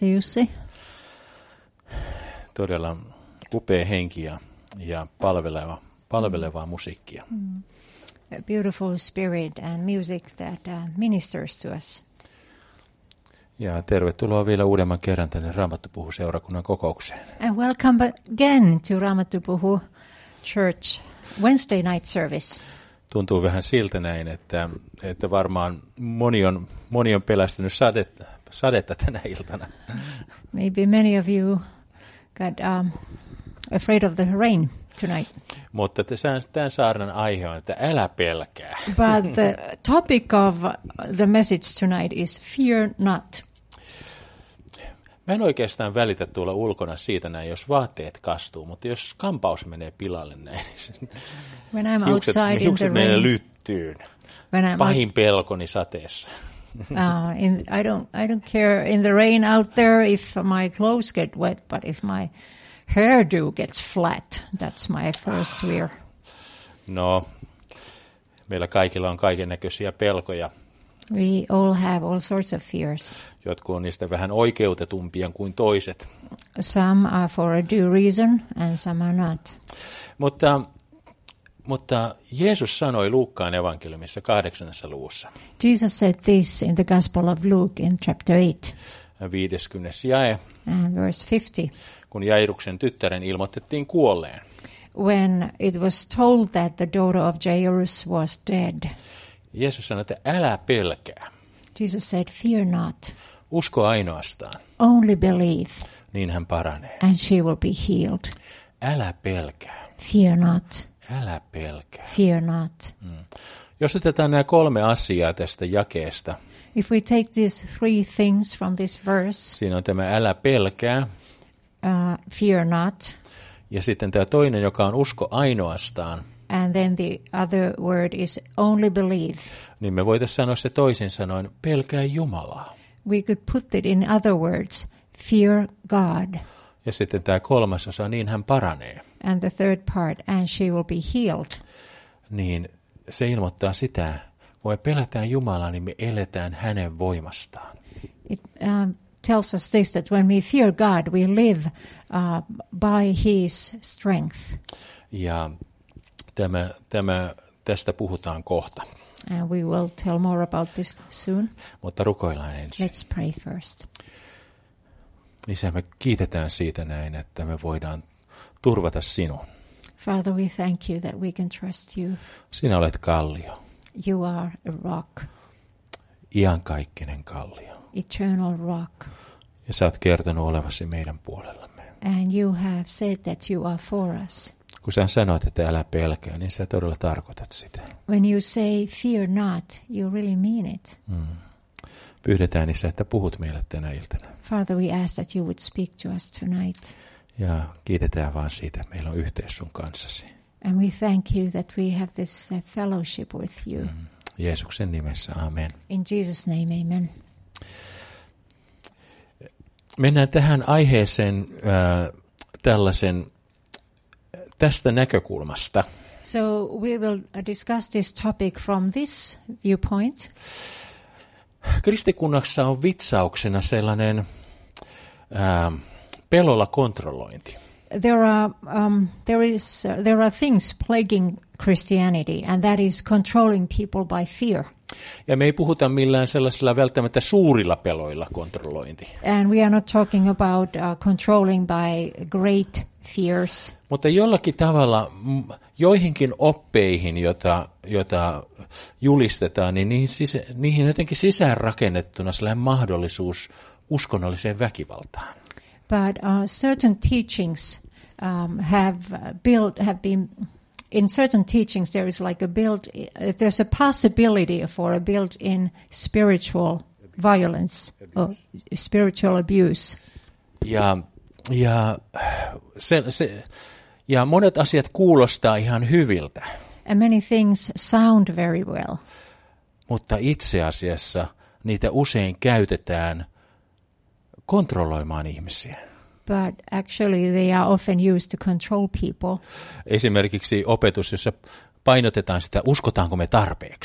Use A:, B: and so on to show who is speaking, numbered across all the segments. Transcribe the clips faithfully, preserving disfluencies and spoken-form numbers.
A: Jussi.
B: Todella upea henki ja, ja palveleva, palvelevaa musiikkia.
A: Mm. A beautiful spirit and music that uh, ministers to us.
B: Ja tervetuloa vielä uudemman kerran tänne Raamattu Puhu seurakunnan kokoukseen.
A: And welcome again to Raamattu Puhu Church Wednesday night service.
B: Tuntuu vähän siltä näin, että, että varmaan moni on, moni on pelästynyt sadetta, sadetta tänä iltana.
A: Maybe many of you got um, afraid of the rain tonight.
B: Mutta tämän saarnan aihe on, että älä pelkää.
A: But the topic of the message tonight is fear not.
B: Mä en oikeastaan välitä tuolla ulkona siitä näin, jos vaatteet kastuu, mutta jos kampaus menee pilalle näin, niin
A: When I'm
B: hiukset,
A: outside in the
B: hiukset menee
A: rain,
B: lyttyyn.
A: when I'm
B: Pahin
A: out,
B: pelkoni sateessa.
A: uh, in, I don't, I don't care in the rain out there if my clothes get wet, but if my hairdo gets flat, that's my first fear.
B: No, meillä kaikilla on kaiken näköisiä pelkoja.
A: We all have all sorts of fears.
B: Jotkut on niistä vähän oikeutetumpia kuin toiset.
A: Some are for a due reason and some are not.
B: Mutta, mutta Jeesus sanoi Luukkaan evankeliumissa kahdeksannessa luvussa.
A: Jesus said this in the Gospel of Luke in chapter eight
B: viideskymmenes jae,
A: and verse fifty.
B: kun Jairuksen tyttären ilmoitettiin kuolleen.
A: When it was told that the daughter of Jairus was dead,
B: Jeesus sanoi, että älä pelkää.
A: Jesus said, fear not,
B: Usko ainoastaan,
A: only believe,
B: niin hän paranee.
A: and she will be healed.
B: Älä pelkää,
A: Fear not,
B: älä pelkää.
A: fear not.
B: Mm. Jos otetaan nämä kolme asiaa tästä jakeesta,
A: If we take these three things from this verse,
B: siinä on tämä älä pelkää,
A: uh, fear not,
B: ja sitten tämä toinen, joka on usko ainoastaan,
A: and then the other word is only believe,
B: niin me voitaisiin sanoa se toisin sanoen, pelkää Jumalaa.
A: we could put it in other words, fear God.
B: Ja sitten tämä kolmas osa, niin hän paranee.
A: And the third part, and she will be healed.
B: Niin se ilmoittaa sitä, kun me pelätään Jumalaa, niin me eletään hänen voimastaan.
A: It um, tells us this, that when we fear God, we live uh, by His strength.
B: Ja tämä, tämä, tästä puhutaan kohta.
A: And we will tell more about this soon.
B: Mutta rukoillaan ensin.
A: Let's pray first.
B: Isä, me kiitetään siitä näin, että me voidaan turvata sinun.
A: Father, we thank you that we can trust you.
B: Sinä olet kallio,
A: You are a rock,
B: iankaikkinen kallio.
A: eternal rock.
B: Ja sä oot kertonut olevasi meidän puolellamme.
A: And you have said that you are for us.
B: Kun sä sanoit, että älä pelkää, niin sä todella tarkoitat sitä.
A: When you say fear not, you really mean it.
B: Mm. Pyydetään, Isä, että puhut meille tänä iltana.
A: Father, we ask that you would speak to us tonight.
B: Ja kiitetään vaan siitä, että meillä on yhteys sun kanssasi.
A: And we thank you that we have this uh, fellowship with you.
B: Mm. Jeesuksen nimessä, amen.
A: In Jesus' name, amen.
B: Mennään tähän aiheeseen äh, tällaisen, tästä näkökulmasta.
A: So we will discuss this topic from this viewpoint.
B: Kristikunnassa on vitsauksena sellainen äh, pelolla kontrollointi.
A: There are um, there is uh, there are things plaguing Christianity, and that is controlling people by fear.
B: Ja me ei puhuta millään sellaisilla välttämättä suurilla peloilla kontrollointi.
A: And we are not talking about uh, controlling by great fears.
B: Mutta jollakin tavalla mm, joihinkin oppeihin, jota, jota julistetaan, niin niihin, sisä, niihin jotenkin sisäänrakennettuna sellainen mahdollisuus uskonnolliseen väkivaltaan.
A: But uh, certain teachings um, have built have been in certain teachings there is like a built uh, there's a possibility for a built-in spiritual violence or spiritual abuse.
B: Ja, ja, se, se, ja monet asiat kuulostaa ihan hyviltä.
A: And many things sound very well.
B: Mutta itse asiassa niitä usein käytetään kontrolloimaan ihmisiä.
A: But actually they are often used to control people.
B: Esimerkiksi opetus, jossa painotetaan sitä, uskotaanko me tarpeeksi.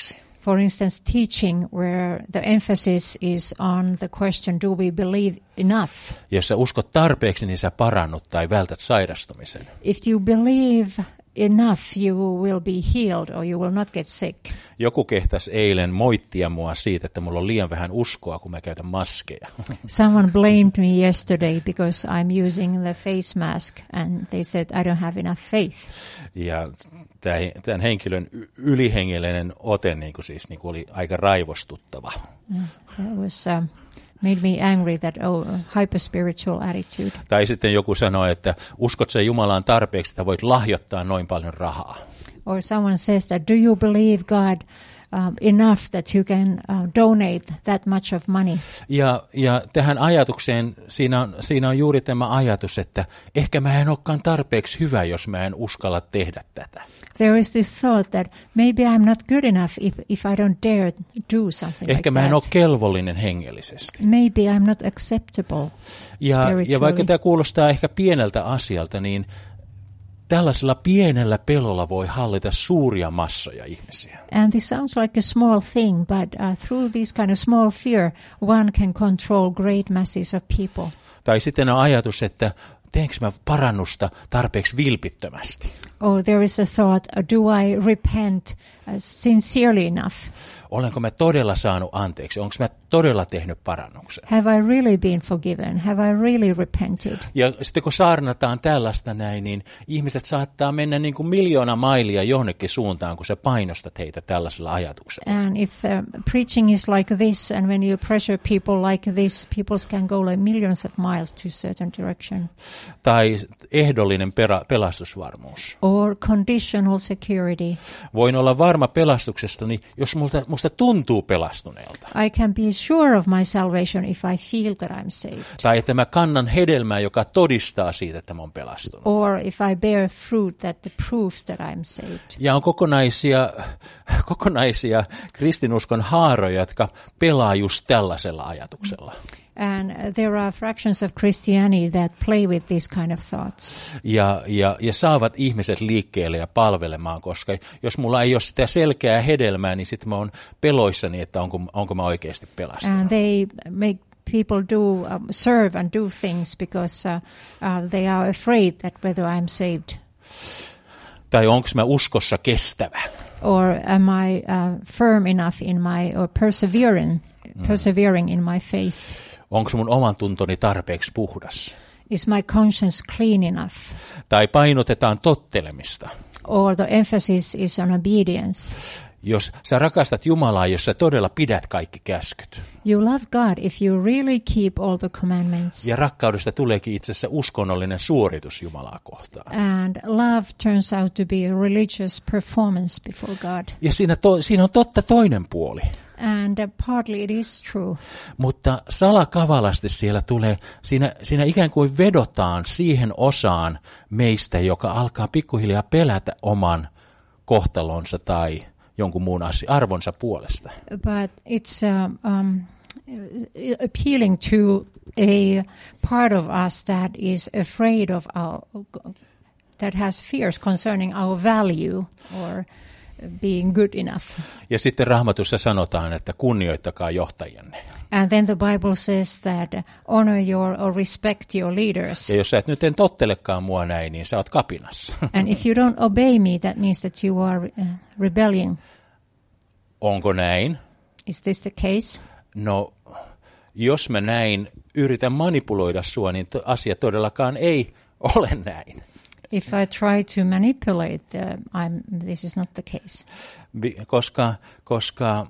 A: for instance, teaching where the emphasis is on the question, do we believe enough?
B: Jos sä uskot tarpeeksi, niin sä parannut tai vältät sairastumisen.
A: If you believe enough, you will be healed or you will not get sick.
B: Joku kehtasi eilen moittia mua siitä, että mulla on liian vähän uskoa, kun mä käytän maskeja.
A: Someone blamed me yesterday because I'm using the face mask and they said I don't have enough faith.
B: Ja tämän henkilön ylihengellinen ote niin kuin siis, niin kuin oli aika raivostuttava.
A: That was uh, made me angry, that oh, hyper-spiritual attitude.
B: Tai sitten joku sanoi, että uskot sä Jumalaan tarpeeksi, että voit lahjoittaa noin paljon rahaa.
A: Or someone says that, do you believe God um, enough that you can uh, donate that much of money?
B: Ja, ja tähän ajatukseen, siinä on, siinä on juuri tämä ajatus, että ehkä mä en olekaan tarpeeksi hyvä, jos mä en uskalla tehdä tätä.
A: There is this thought that maybe I'm not good enough if, if I don't dare do something
B: Ehkä
A: like
B: mä en
A: that.
B: ole kelvollinen hengellisesti.
A: Maybe I'm not acceptable
B: Ja,
A: spiritually.
B: ja vaikka tämä kuulostaa ehkä pieneltä asialta, niin tällaisella pienellä pelolla voi hallita suuria massoja ihmisiä.
A: And this sounds like a small thing, but uh, through this kind of small fear, one can control great masses of people.
B: Tai sitten on ajatus, että teenkö mä parannusta tarpeeksi vilpittömästi?
A: Or there is a thought, uh, do I repent uh, sincerely enough?
B: Olenko mä todella saanut anteeksi? Onko mä todella tehnyt parannuksen?
A: Have I really been forgiven? Have I really repented?
B: Ja sitten kun saarnataan tällaista näin, niin ihmiset saattaa mennä niin kuin miljoona mailia jonnekin suuntaan, kun sä painostat heitä tällaisella ajatuksella.
A: And if uh, preaching is like this, and when you pressure people like this, people can go like millions of miles to a certain direction.
B: Tai ehdollinen pera- pelastusvarmuus.
A: Or conditional security.
B: Voin olla varma pelastuksestani, jos multa, musta tuntuu pelastuneelta.
A: I can be sure of my salvation if I feel that I'm saved.
B: Tai että mä kannan hedelmää, joka todistaa siitä, että mä oon pelastunut.
A: Or if I bear fruit that proves that I'm saved.
B: Ja on kokonaisia, kokonaisia kristinuskon haaroja, jotka pelaa just tällaisella ajatuksella.
A: And there are fractions of Christianity that play with these kind of thoughts.
B: Ja, ja, ja saavat ihmiset liikkeelle ja palvelemaan, koska jos mulla ei ole sitä selkeää hedelmää, niin sitten mä oon peloissani, että onko, onko mä oikeasti pelastunut.
A: And they make people do um, serve and do things because uh, uh, they are afraid that whether I'm saved.
B: Tai onko mä uskossa kestävä?
A: Or am I uh, firm enough in my, or persevering, persevering in my faith?
B: Onko mun oman tuntoni tarpeeksi puhdas?
A: Is my conscience clean enough?
B: Tai painotetaan tottelemista.
A: Or the emphasis is on obedience.
B: Jos sä rakastat Jumalaa, jos sä todella pidät kaikki käskyt.
A: You love God if you really keep all the commandments.
B: Ja rakkaudesta tuleekin itse asiassa uskonnollinen suoritus Jumalaa kohtaan.
A: And love turns out to be a religious performance before God.
B: Ja siinä, to, siinä on totta toinen puoli.
A: And uh, partly it is true.
B: Mutta salakavalasti siellä tulee, siinä, siinä ikään kuin vedotaan siihen osaan meistä, joka alkaa pikkuhiljaa pelätä oman kohtalonsa tai jonkun muun asia, arvonsa puolesta.
A: But it's uh, um, appealing to a part of us that is afraid of our, that has fears concerning our value or being good enough.
B: Ja sitten Raamatussa sanotaan, että kunnioittakaa johtajienne.
A: And then the Bible says that honor your or respect your leaders.
B: Ja jos sä et nyt en tottelekaan mua näin, niin sä oot kapinassa.
A: And if you don't obey me, that means that you are uh, rebelling.
B: Onko näin?
A: Is this the case?
B: No, jos mä näin yritän manipuloida sua, niin to, asia todellakaan ei ole näin.
A: If I try to manipulate, uh, I'm, this is not the case.
B: Koska, koska,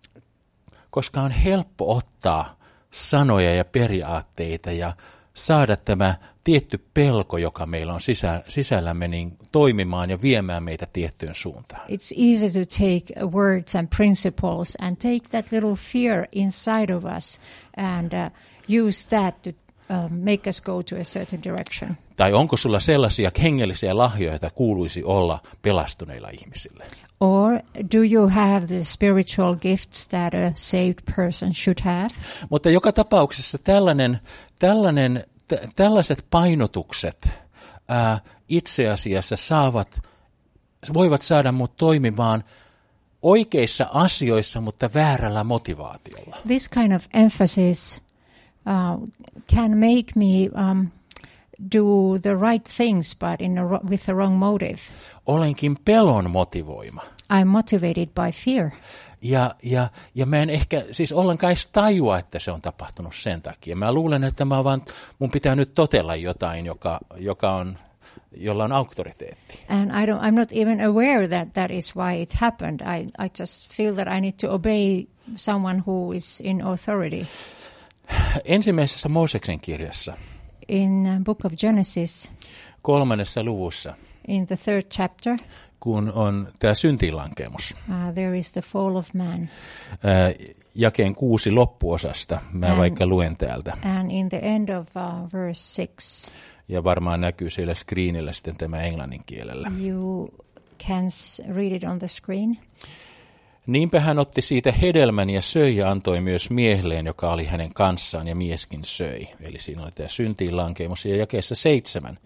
B: koska on helppo ottaa sanoja ja periaatteita ja saada tämä tietty pelko, joka meillä on sisä, sisällämme, niin toimimaan ja viemään meitä tiettyyn suuntaan.
A: It's easy to take words and principles and take that little fear inside of us and uh, use that to uh, make us go to a certain direction.
B: Tai onko sulla sellaisia hengellisiä lahjoja, joita kuuluisi olla pelastuneilla ihmisille?
A: Or do you have the spiritual gifts that a saved person should have?
B: Mutta joka tapauksessa tällainen, tällainen, t- tällaiset painotukset ää, itse asiassa saavat, voivat saada mut toimimaan oikeissa asioissa, mutta väärällä motivaatiolla.
A: This kind of emphasis uh, can make me um, do the right things, but in a, with the wrong motive.
B: Olenkin pelon motivoima.
A: I'm motivated by fear.
B: Ja, ja, ja mä en ehkä siis ollenkaan edes tajua, että se on tapahtunut sen takia. Mä luulen, että mä vaan, mun pitää nyt totella jotain, joka, joka on, jolla on auktoriteetti.
A: And I don't, I'm not even aware that that is why it happened. I, I just feel that I need to obey someone who is in authority.
B: Ensimmäisessä Mooseksen kirjassa,
A: In the book of Genesis,
B: kolmannessa luvussa,
A: in the third chapter,
B: kun on tämä syntiinlankemus,
A: uh, there is the fall of man.
B: ää, jakeen kuusi loppuosasta, mä
A: And-
B: vaikka luen täältä,
A: And in the end of uh, verse six,
B: ja varmaan näkyy siellä screenillä sitten tämä englannin kielellä.
A: you can s- read it on the screen.
B: Niinpä hän otti siitä hedelmän ja söi ja antoi myös miehelleen, joka oli hänen kanssaan, ja mieskin söi. Eli siinä oli tämä syntiinlankemus ja jakeessa seitsemän.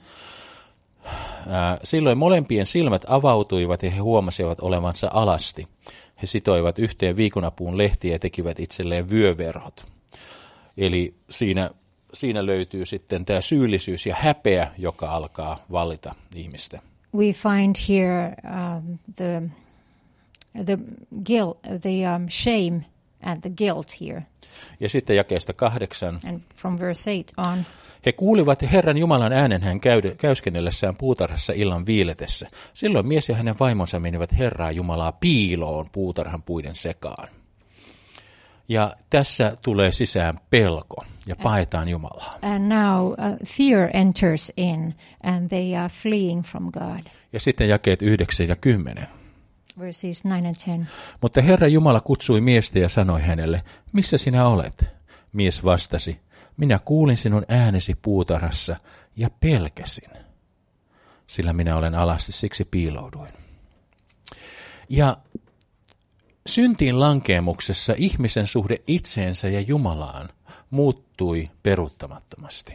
B: Ää, silloin molempien silmät avautuivat ja he huomasivat olevansa alasti. He sitoivat yhteen viikunapuun lehtiä ja tekivät itselleen vyöverhot. Eli siinä, siinä löytyy sitten tämä syyllisyys ja häpeä, joka alkaa vallita ihmistä.
A: We find here um, the the guilt, the um, shame and the guilt here.
B: Ja sitten jakeesta kahdeksan.
A: And from verse eight on,
B: He kuulivat Herran Jumalan äänen hän käy- käyskennellessään puutarhassa illan viiletessä. Silloin mies ja hänen vaimonsa menivät Herraa Jumalaa piiloon puutarhan puiden sekaan. Ja tässä tulee sisään pelko ja paetaan Jumalaa.
A: and now uh, fear enters in, and they are fleeing from God.
B: Ja sitten jakeet yhdeksän ja kymmenen.
A: Verses nine and ten.
B: Mutta Herra Jumala kutsui miestä ja sanoi hänelle, missä sinä olet? Mies vastasi, minä kuulin sinun äänesi puutarhassa ja pelkäsin, sillä minä olen alasti, siksi piilouduin. Ja syntiin lankeemuksessa ihmisen suhde itseensä ja Jumalaan muuttui peruuttamattomasti.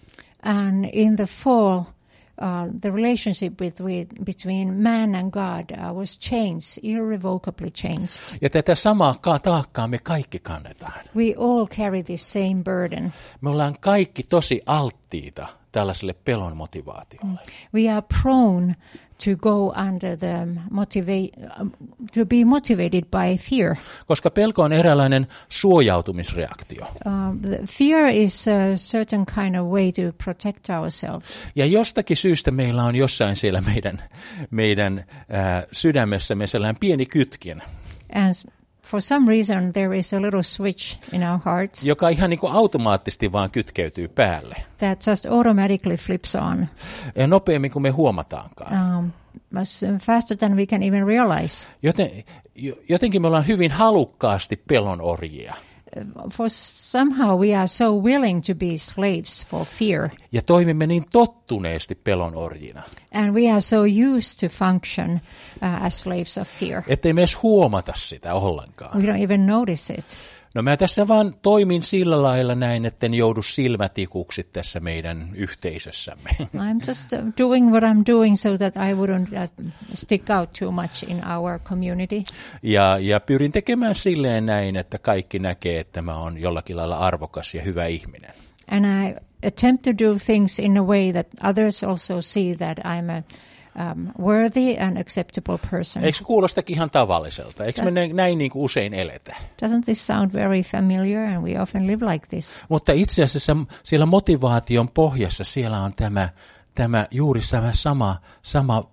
A: And in the fall, uh, the relationship between, between man and God uh, was changed, irrevocably changed.
B: Ja tätä samaa ka- taakkaa me kaikki kannetaan.
A: We all carry this same burden.
B: Me ollaan kaikki tosi alttiita tällaiselle pelon motivaatiolle.
A: We are prone to go under the motiva- um, to be motivated by fear.
B: Koska pelko on eräänlainen suojautumisreaktio.
A: Um, the fear is a certain kind of way to protect ourselves.
B: Ja jostakin syystä meillä on jossain siellä meidän, meidän äh, sydämessämme sellainen pieni kytkin,
A: And s- for some reason, there is a little switch in our hearts
B: joka ihan niin kuin automaattisesti vaan kytkeytyy päälle.
A: that just automatically flips on,
B: Ja nopeammin kuin me huomataankaan.
A: um, as faster than we can even realize.
B: Joten, jo- jotenkin me ollaan hyvin halukkaasti pelon orjia.
A: For somehow we are so willing to be slaves for fear,
B: Ja toimimme niin tottuneesti pelon orjina,
A: and we are so used to function uh, as slaves of fear.
B: ettei me edes huomata sitä ollenkaan.
A: We don't even notice it.
B: No mä tässä vaan toimin sillä lailla näin, etten joudu silmätikuksi tässä meidän yhteisössämme.
A: I'm just uh, doing what I'm doing so that I wouldn't uh, stick out too much in our community.
B: Ja, ja pyrin tekemään silleen näin, että kaikki näkee, että mä oon jollakin lailla arvokas ja hyvä ihminen.
A: And I attempt to do things in a way that others also see that I'm a um, worthy and acceptable person.
B: Eikö se kuulostakin ihan tavalliselta? Eikö me näin, näin niin kuin usein eletä?
A: Doesn't this sound very familiar? And we often live like this.
B: Mutta itse asiassa siellä motivaation pohjassa siellä on tämä, tämä juuri sama, sama, sama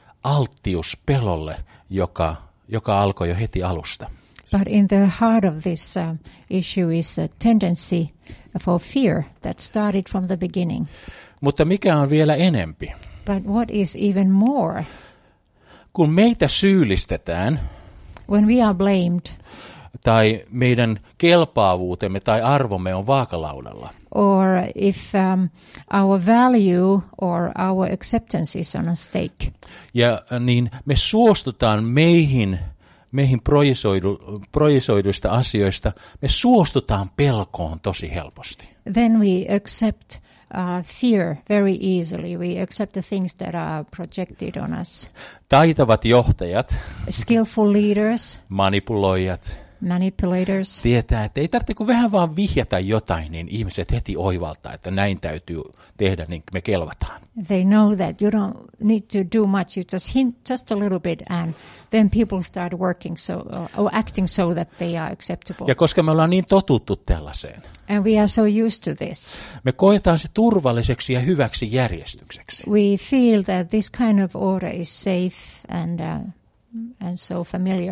B: alttius pelolle, joka, joka alkoi jo heti alusta.
A: But in the heart of this uh, issue is a tendency for fear that started from the beginning.
B: Mutta mikä on vielä enempi?
A: But what is even more,
B: Kun meitä syyllistetään,
A: when we are blamed,
B: tai meidän kelpaavuutemme tai arvomme on vaakalaudalla,
A: or if um, our value or our acceptance is on a stake,
B: ja niin me suostutaan meihin, meihin projisoidu, projisoiduista asioista, me suostutaan pelkoon tosi helposti.
A: then we accept uh, fear very easily. We accept the things that are projected on us.
B: Taitavat johtajat,
A: Skillful leaders,
B: manipuloijat,
A: manipulators,
B: tietää, että ei tarvitse kuin vähän vaan vihjata jotain, niin ihmiset heti oivaltaa, että näin täytyy tehdä, niin me kelvataan.
A: they know that you don't need to do much. You just hint just a little bit, and then people start working so uh, or acting so that they are acceptable.
B: Ja koska me ollaan niin totuttu tällaiseen,
A: And we are so used to this.
B: me koetaan se turvalliseksi ja hyväksi järjestykseksi.
A: We feel that this kind of order is safe and uh, and so familiar.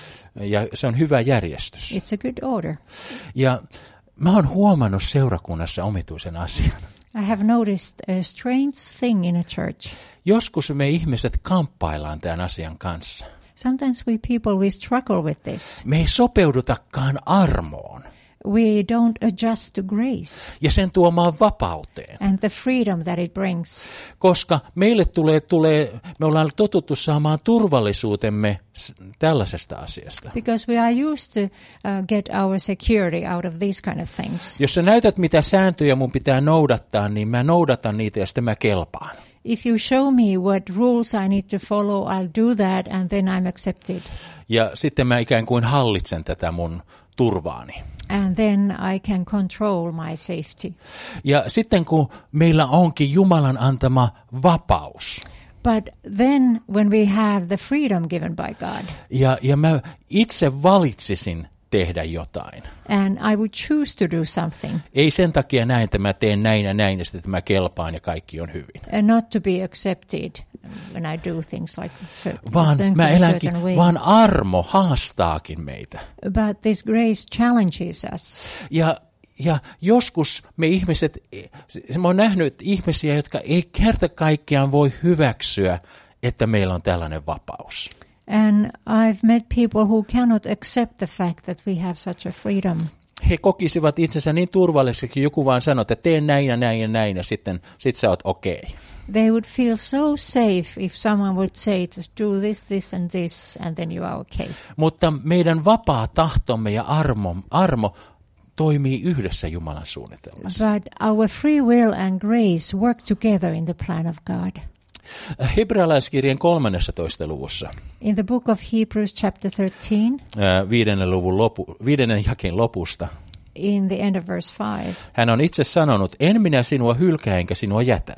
B: Ja se on hyvä järjestys.
A: It's a good order.
B: Ja mä oon huomannut seurakunnassa omituisen asian.
A: I have noticed a strange thing in a church.
B: Joskus me ihmiset kamppaillaan tämän asian kanssa.
A: Sometimes we people, we struggle with this.
B: Me ei sopeudutakaan armoon
A: We don't adjust to grace
B: ja sen tuomaan vapauteen.
A: and the freedom that it brings.
B: Koska meille tulee, tulee, me ollaan totuttu saamaan turvallisuutemme s- tällaisesta asiasta.
A: Because we are used to uh, get our security out of these kind of things.
B: Jos sä näytät, mitä sääntöjä mun pitää noudattaa, niin mä noudatan niitä ja sitten mä kelpaan.
A: If you show me what rules I need to follow, I'll do that and then I'm accepted.
B: Ja sitten mä ikään kuin hallitsen tätä mun turvaani.
A: And then I can control my safety.
B: Ja sitten kun meillä onkin Jumalan antama vapaus,
A: But then when we have the freedom given by God,
B: ja, ja mä itse valitsisin tehdä jotain.
A: and I would choose to do something,
B: Ei sen takia näin, että mä teen näin ja näin, ja sitten että mä kelpaan ja kaikki on hyvin.
A: and not to be accepted when I do things like certain,
B: Vaan
A: things
B: mä
A: in a
B: elänkin,
A: certain way.
B: vaan armo haastaakin meitä.
A: But this grace challenges us.
B: Ja, ja joskus me ihmiset, se- mä oon nähnyt ihmisiä, jotka ei kerta kaikkiaan voi hyväksyä, että meillä on tällainen vapaus.
A: And I've met people who cannot accept the fact that we have such a freedom.
B: He kokisivat itsensä niin turvalliseksi, joku vaan sanoo, että tee näin ja näin ja näin, ja sitten sit sä oot okei. Okay.
A: They would feel so safe if someone would say, just do this, this and this, and then you are okay.
B: Mutta meidän vapaa tahtomme ja armo, armo toimii yhdessä Jumalan suunnitelmassa.
A: But our free will and grace work together in the plan of God.
B: Hebrealaiskirjeen kolmannessatoista luvussa,
A: In the book of Hebrews chapter thirteen,
B: ää, viidennen, luvun lopu, viidennen jakeen lopusta,
A: in the end of verse five,
B: hän on itse sanonut, en minä sinua hylkää enkä sinua jätä.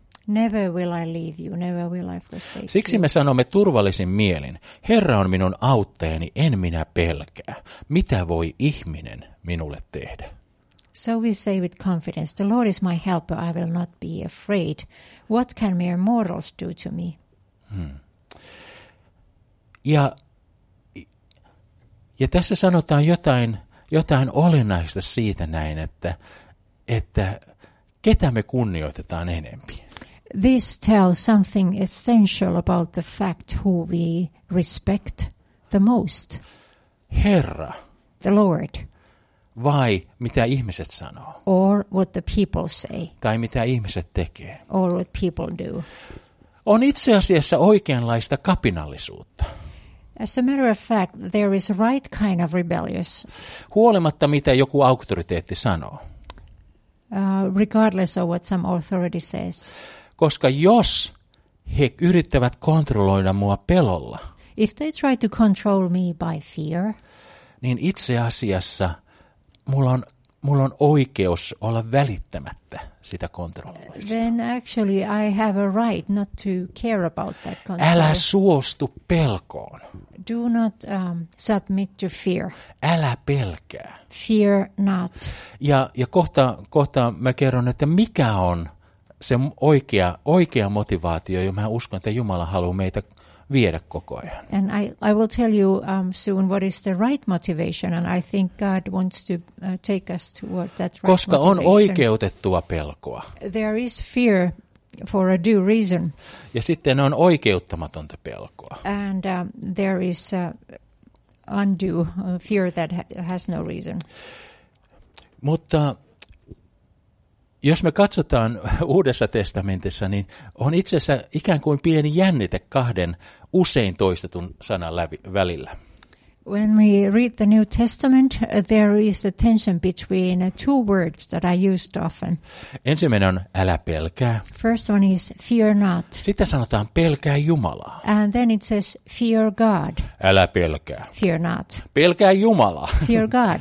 A: never will I leave you, never will I forsake
B: Siksi
A: you.
B: me sanomme turvallisin mielin, Herra on minun auttajani, en minä pelkää. Mitä voi ihminen minulle tehdä?
A: So we say with confidence, the Lord is my helper, I will not be afraid. What can mere mortals do to me?
B: Ja, ja tässä sanotaan jotain, jotain olennaista siitä näin, että, että ketä me kunnioitetaan enempi.
A: This tells something essential about the fact who we respect the most.
B: Herra
A: The Lord,
B: vai mitä ihmiset sanoo,
A: or what the people say,
B: tai mitä ihmiset tekee.
A: or what people do.
B: On itse asiassa oikeanlaista kapinallisuutta.
A: As a matter of fact, there is a right kind of rebellious,
B: Huolimatta mitä joku auktoriteetti sanoo.
A: uh, regardless of what some authority says.
B: Koska jos he yrittävät kontrolloida mua pelolla,
A: If they try to control me by fear,
B: niin itse asiassa mulla on, mulla on oikeus olla välittämättä sitä kontrolloista.
A: then actually I have a right not to care about that control.
B: Älä suostu pelkoon.
A: Do not um, submit to fear.
B: Älä pelkää.
A: Fear not.
B: Ja, ja kohta, kohta mä kerron, että mikä on se oikea, oikea motivaatio, ja mä uskon, että Jumala haluaa meitä viedä koko ajan.
A: And I, I will tell you um, soon what is the right motivation, and I think God wants to uh, take us toward that right
B: Koska on
A: motivation.
B: oikeutettua pelkoa.
A: There is fear for a due reason,
B: Ja sitten on oikeuttamatonta pelkoa.
A: and um, there is uh, undue uh, fear that ha- has no reason.
B: Mutta jos me katsotaan Uudessa testamentissa, niin on itse asiassa ikään kuin pieni jännite kahden usein toistetun sanan läpi, välillä.
A: When we read the New Testament, uh, there is a tension between uh, two words that I used often.
B: Ensimmäinen on älä pelkää.
A: First one is fear not.
B: Sitten sanotaan pelkää Jumalaa.
A: And then it says fear God.
B: Älä pelkää.
A: Fear not.
B: Pelkää Jumalaa.
A: Fear God.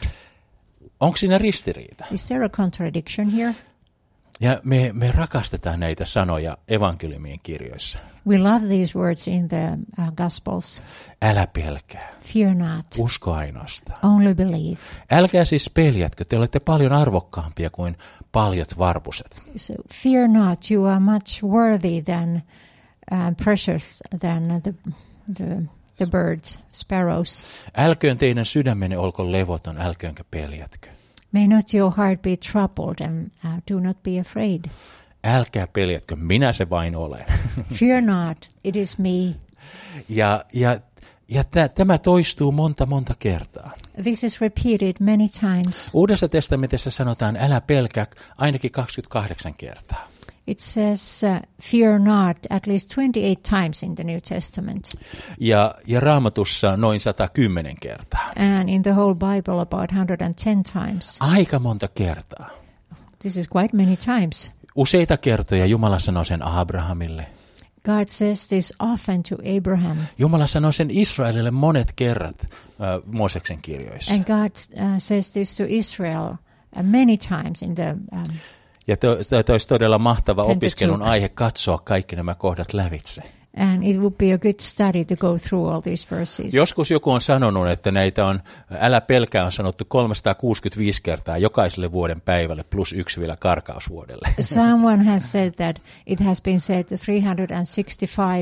B: Onko siinä ristiriita?
A: Is there a contradiction here?
B: Ja me, me rakastetaan näitä sanoja evankeliumien kirjoissa.
A: We love these words in the uh, Gospels.
B: Älä pelkää.
A: Fear not.
B: Usko ainoastaan.
A: Only believe.
B: Älkää siis peljätkö, te olette paljon arvokkaampia kuin paljot varpuset.
A: So fear not, you are much worthy than uh, precious than the, the the birds, sparrows.
B: Älköön teidän sydämenne olko levoton, älköönkö peljätkö.
A: May not your heart be troubled and uh, do not be afraid.
B: Älkää peljätkö, minä se vain olen.
A: Fear not, it is me.
B: Ja, ja, ja t- tämä toistuu monta monta kertaa.
A: This is repeated many times.
B: Uudessa testamentissa sanotaan älä pelkää ainakin kaksikymmentäkahdeksan kertaa.
A: It says uh, fear not at least twenty-eight times in the New Testament.
B: Ja, ja Raamatussa noin sata kymmenen kertaa.
A: And in the whole Bible about one hundred ten times.
B: Aika monta kertaa.
A: This is quite many times.
B: Useita kertoja Jumala sanoo sen Abrahamille.
A: God says this often to Abraham.
B: Jumala sanoo sen Israelille monet kerrat uh, Mooseksen kirjoissa.
A: And God uh, says this to Israel uh, many times in the um,
B: Ja to, to olisi todella mahtava opiskelun aihe katsoa kaikki nämä kohdat lävitse.
A: And it would be a good study to go through all these verses.
B: Joskus joku on sanonut, että näitä on, älä pelkää on sanottu kolmesataakuusikymmentäviisi kertaa jokaiselle vuoden päivälle plus yksi vielä karkausvuodelle.
A: Someone has said that it has been said three hundred sixty-five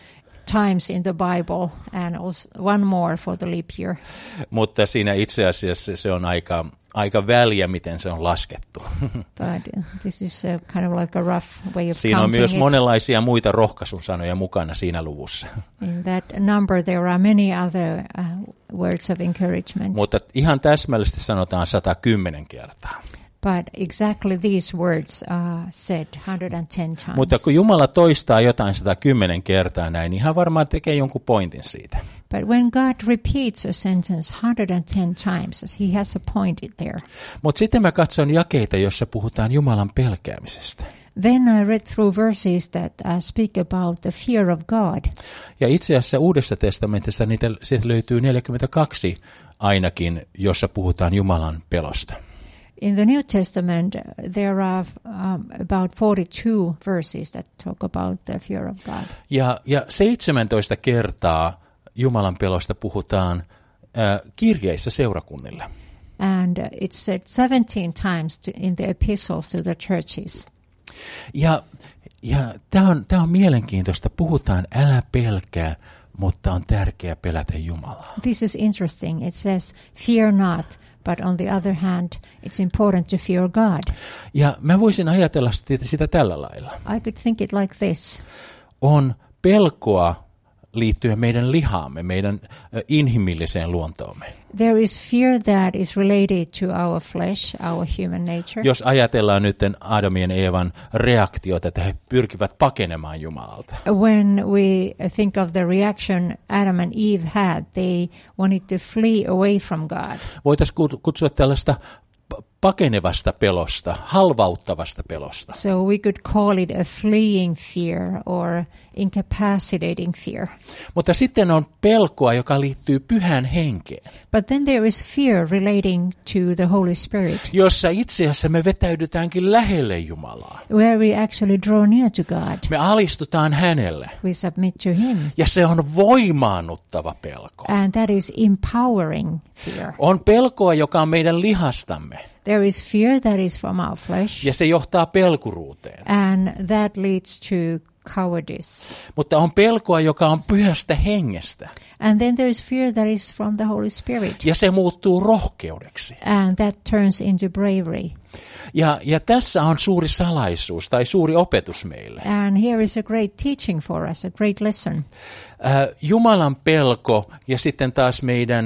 A: times in the Bible and also one more for the leap year.
B: Mutta siinä itse asiassa se on aika, aika väliä, miten se on laskettu.
A: But this is a kind of like a rough way of
B: siinä on
A: counting
B: myös
A: it.
B: monenlaisia muita rohkaisun sanoja mukana siinä luvussa.
A: In that number there are many other uh, words of encouragement.
B: Mutta ihan täsmällisesti sanotaan sata kymmenen kertaa.
A: But exactly these words are said one hundred ten times.
B: Mutta kun Jumala toistaa jotain sata kymmenen kertaa näin, niin hän varmaan tekee jonkun pointin siitä.
A: But when God repeats a sentence one hundred ten times, he has a point there.
B: Mutta sitten mä katson jakeita, jossa puhutaan Jumalan pelkäämisestä.
A: Then I read through verses that uh, speak about the fear of God.
B: Ja itse asiassa Uudessa testamentissa niitä sieltä löytyy neljäkymmentäkaksi ainakin, jossa puhutaan Jumalan pelosta.
A: In the New Testament, there are um, about forty-two verses that talk about the fear of God.
B: Ja, ja seitsemäntoista kertaa Jumalan pelosta puhutaan äh, kirjeissä seurakunnille.
A: And it's said seventeen times to, in the epistles to the churches.
B: Ja, ja tämä on, tää on mielenkiintoista. Puhutaan älä pelkää, mutta on tärkeää pelätä Jumalaa.
A: This is interesting. It says fear not. But on the other hand, it's important to fear God.
B: Ja mä voisin ajatella sitä, sitä tällä lailla.
A: I could think it like this.
B: On pelkoa liittyen meidän lihaamme, meidän inhimilliseen luontoomme.
A: There is fear that is related to our flesh, our human nature.
B: Jos ajatellaan nyt Adamien ja Eevan reaktiota, että he pyrkivät pakenemaan Jumalalta.
A: When we think of the reaction Adam and Eve had, they wanted to flee away from God.
B: Voitaisiin kutsua tällaista pakenevasta pelosta, halvauttavasta pelosta.
A: So we could call it a fleeing fear or incapacitating fear.
B: Mutta sitten on pelkoa, joka liittyy pyhään henkeen.
A: But then there is fear relating to the Holy Spirit.
B: Jossa itse asiassa me vetäydytäänkin lähelle Jumalaa.
A: Where we actually draw near to God.
B: Me alistutaan hänelle.
A: We submit to him.
B: Ja se on voimaannuttava pelko.
A: And that is empowering fear.
B: On pelkoa, joka on meidän lihastamme.
A: There is fear that is from our flesh.
B: Ja se johtaa pelkuruuteen.
A: And that leads to cowardice.
B: Mutta on pelkoa, joka on pyhästä hengestä.
A: And then there is fear that is from the Holy Spirit.
B: Ja se muuttuu rohkeudeksi.
A: And that turns into bravery.
B: Ja, ja tässä on suuri salaisuus tai suuri opetus meille.
A: And here is a great teaching for us, a great lesson.
B: Äh, Jumalan pelko ja sitten taas meidän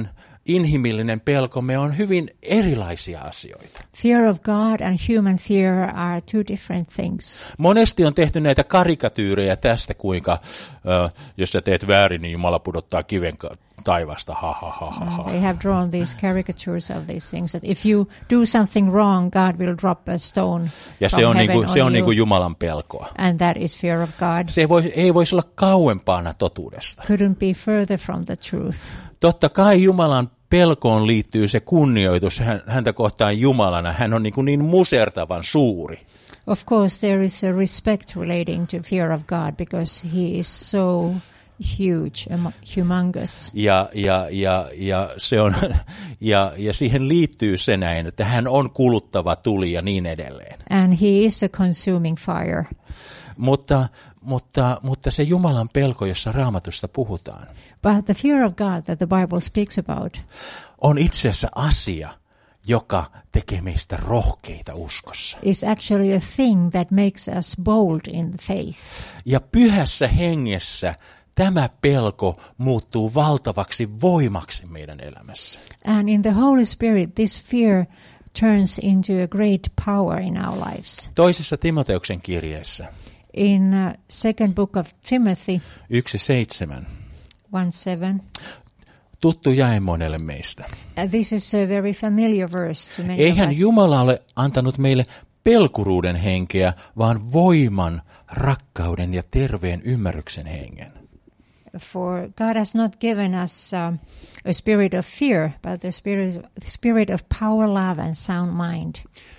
B: inhimillinen pelkomme on hyvin erilaisia asioita.
A: Fear of God and human fear are two different things.
B: Monesti on tehty näitä karikatyyrejä tästä, kuinka äh, jos sä teet väärin, niin Jumala pudottaa kiven taivaasta. Ha, ha, ha, ha, ha.
A: They have drawn these caricatures of these things, that if you do something wrong, God will drop a stone
B: ja
A: from
B: se on,
A: heaven
B: niinku,
A: on
B: se on
A: you.
B: niinku Jumalan pelkoa.
A: And that is fear of God.
B: Se voi, ei voisi olla kauempana totuudesta.
A: Couldn't be further from the truth.
B: Totta kai Jumalan pelkoon liittyy se kunnioitus häntä kohtaan Jumalana. Hän on niin, kuin niin musertavan suuri.
A: Of course there is a respect relating to fear of God because he is so huge, humongous.
B: Ja, ja, ja, ja, se on, ja, ja siihen liittyy se näin, että hän on kuluttava tuli ja niin edelleen.
A: And he is a consuming fire.
B: Mutta, mutta, mutta se Jumalan pelko, jossa Raamatusta puhutaan,
A: But the fear of God that the Bible speaks about
B: on itse asiassa asia, joka tekee meistä rohkeita uskossa.
A: is actually a thing that makes us bold in the faith.
B: Ja pyhässä hengessä tämä pelko muuttuu valtavaksi voimaksi meidän elämässä.
A: And in the Holy Spirit this fear turns into a great power in our lives.
B: Toisessa Timoteuksen kirjeessä
A: In uh, second book of Timothy
B: yksi seitsemän.
A: one seven,
B: Tuttu jae monelle meistä.
A: uh, this is a very familiar verse to many
B: Eihän
A: of us.
B: Jumala ole antanut meille pelkuruuden henkeä, vaan voiman, rakkauden ja terveen ymmärryksen hengen.
A: For God has not given us uh, a spirit of fear, but the spirit, spirit of power, love and sound mind.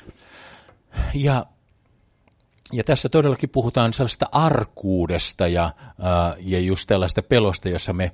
B: Ja, ja tässä todellakin puhutaan sellaista arkuudesta ja, äh, ja just tällaista pelosta, jossa me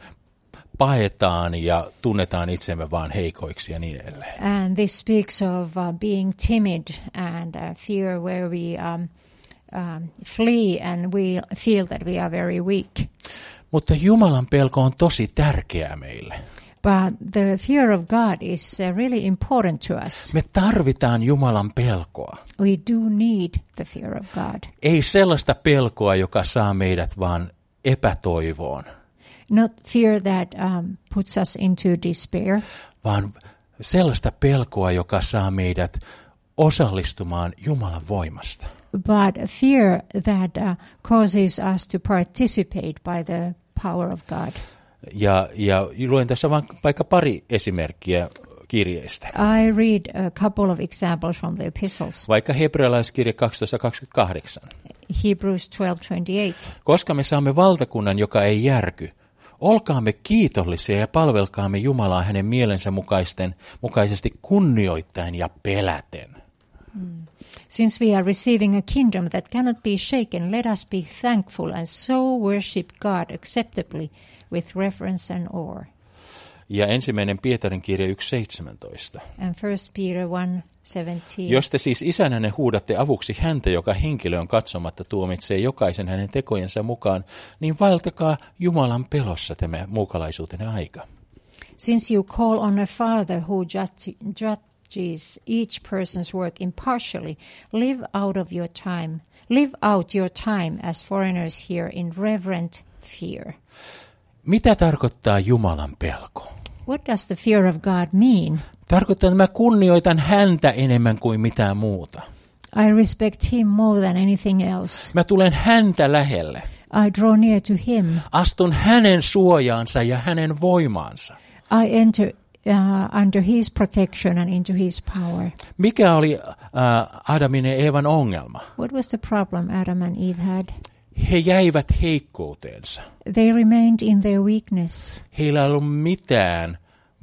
B: paetaan ja tunnetaan itsemme vaan heikoiksi ja niin edelleen.
A: And this speaks of uh, being timid and uh, fear where we um, um, flee and we feel that we are very weak.
B: Mutta Jumalan pelko on tosi tärkeää meille.
A: But the fear of God is uh, really important to us.
B: Me tarvitaan Jumalan pelkoa.
A: We do need the fear of God.
B: Ei sellaista pelkoa, joka saa meidät vaan epätoivoon,
A: Not fear that um, puts us into despair,
B: vaan sellaista pelkoa, joka saa meidät osallistumaan Jumalan voimasta.
A: but fear that uh, causes us to participate by the power of God.
B: Ja, ja luen tässä vain vaikka pari esimerkkiä kirjeistä.
A: I read a couple of examples from the epistles.
B: Vaikka hebrealaiskirje kaksitoista kaksikymmentäkahdeksan.
A: Hebrews twelve twenty-eight.
B: Koska me saamme valtakunnan, joka ei järky, olkaamme kiitollisia ja palvelkaamme Jumalaa hänen mielensä mukaisten, mukaisesti kunnioittaen ja peläten.
A: Mm. Since we are receiving a kingdom that cannot be shaken, let us be thankful and so worship God acceptably with reverence and awe.
B: Ja ensimmäinen Pietarin kirja yksi seitsemäntoista.
A: And First Peter one seventeen.
B: Jos te siis isänänne huudatte avuksi häntä, joka henkilöön katsomatta tuomitsee jokaisen hänen tekojensa mukaan, niin vaeltakaa Jumalan pelossa tämä muukalaisuutenne aika.
A: Since you call on a Father who just, judges each person's work impartially, live out of your time. Live out your time as foreigners here in reverent fear.
B: Mitä tarkoittaa Jumalan pelko?
A: What does the fear of God mean?
B: Tarkoittaa, että mä kunnioitan häntä enemmän kuin mitään muuta.
A: I respect him more than anything else.
B: Mä tulen häntä lähelle.
A: I draw near to him.
B: Astun hänen suojaansa ja hänen voimaansa.
A: I enter uh, under his protection and into his power.
B: Mikä oli uh, Adamin ja Eevan ongelma?
A: What was the problem Adam and Eve had?
B: He jäivät heikkouteensa.
A: They remained in their weakness.
B: Heillä ei ollut mitään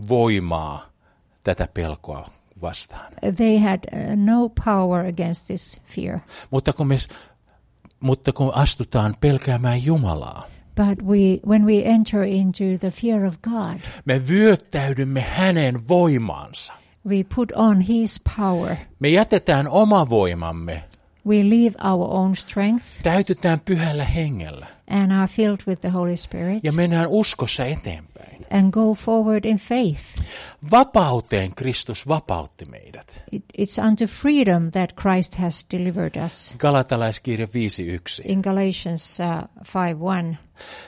B: voimaa tätä pelkoa vastaan.
A: They had uh, no power against this fear.
B: Mutta kun, me, mutta kun astutaan pelkäämään Jumalaa,
A: But we, when we enter into the fear of God,
B: me vyöttäydymme hänen voimaansa.
A: we put on his power.
B: Me jätetään oma voimamme.
A: We leave our own strength
B: Täytetään pyhällä hengellä.
A: and are filled with the Holy Spirit
B: Ja mennään uskossa eteenpäin.
A: and go forward in faith.
B: Vapauteen Kristus vapautti meidät.
A: It, it's unto freedom that Christ has delivered us.
B: Galatalaiskirja viisi yksi.
A: In Galatians uh, five one.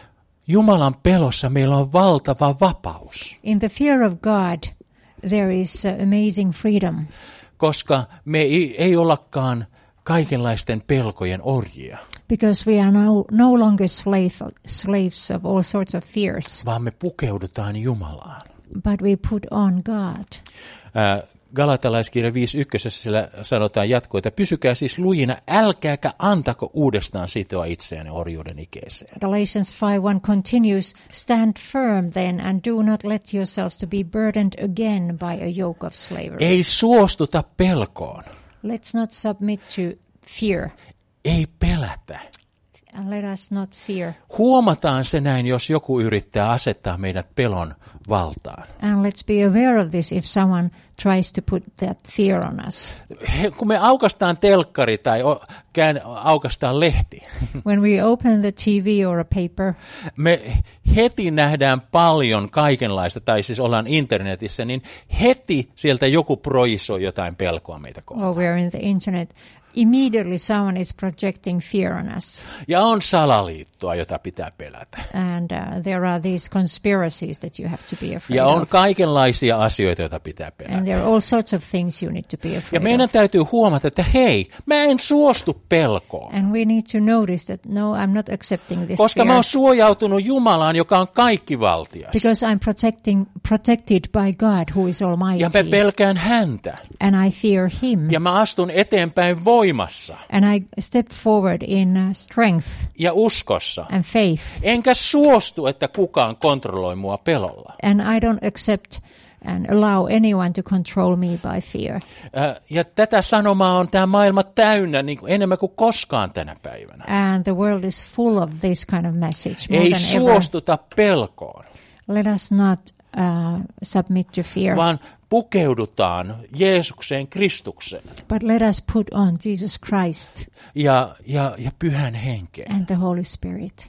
B: Jumalan pelossa meillä on valtava vapaus.
A: In the fear of God, there is uh, amazing freedom.
B: Koska me ei, ei ollakaan kaikenlaisten pelkojen orjia.
A: Because we are now no longer slave, slaves of all sorts of fears.
B: Vaan me pukeudutaan Jumalaan.
A: But we put on God.
B: Äh, Galatalaiskirja viisi yksi siellä sanotaan jatkoa, että pysykää siis lujina, älkääkä antako uudestaan sitoa itseänne orjuuden ikeeseen.
A: Galatians five one continues, stand firm then and do not let yourselves to be burdened again by a yoke of slavery.
B: Ei suostuta pelkoon.
A: Let's not submit to fear.
B: Ei pelätä.
A: And let us not fear.
B: Huomataan se näin, jos joku yrittää asettaa meidät pelon valtaan.
A: And let's be aware of this if someone tries to put that fear on us.
B: He, kun me aukastaan telkkari tai o, kään, aukastaan lehti,
A: When we open the T V or a paper,
B: me heti nähdään paljon kaikenlaista, tai siis ollaan internetissä, niin heti sieltä joku projisoi jotain pelkoa meitä kohtaan.
A: or we're in the internet, immediately someone is projecting fear on us.
B: Ja on salaliittoa, jota pitää pelätä.
A: And uh, there are these conspiracies that you have to be afraid
B: Ja on
A: of.
B: kaikenlaisia asioita, joita pitää pelätä.
A: And there are all sorts of things you need to be
B: Ja
A: afraid
B: meidän
A: of.
B: täytyy huomata, että hei, mä en suostu pelkoon.
A: And we need to notice that, no, I'm not accepting this
B: Koska
A: fear.
B: mä oon suojautunut Jumalaan, joka on kaikkivaltias.
A: Because I'm protecting, protected by God, who is almighty.
B: Ja mä pelkään häntä.
A: And I fear him.
B: Ja mä astun eteenpäin voimassa
A: And I step forward in uh, strength
B: ja uskossa.
A: and faith.
B: Enkä suostu, että kukaan kontrolloi mua pelolla.
A: And I don't accept and allow anyone to control me by fear.
B: Äh, Ja tätä sanomaa on tämä maailma täynnä niin kuin enemmän kuin koskaan tänä päivänä.
A: And the world is full of this kind of message more
B: Ei
A: than ever.
B: suostuta pelkoon,
A: Let us not uh, submit to fear,
B: vaan pukeudutaan Jeesukseen Kristukseen
A: but let us put on Jesus Christ
B: ja, ja, ja pyhän henkeen.
A: and the Holy Spirit.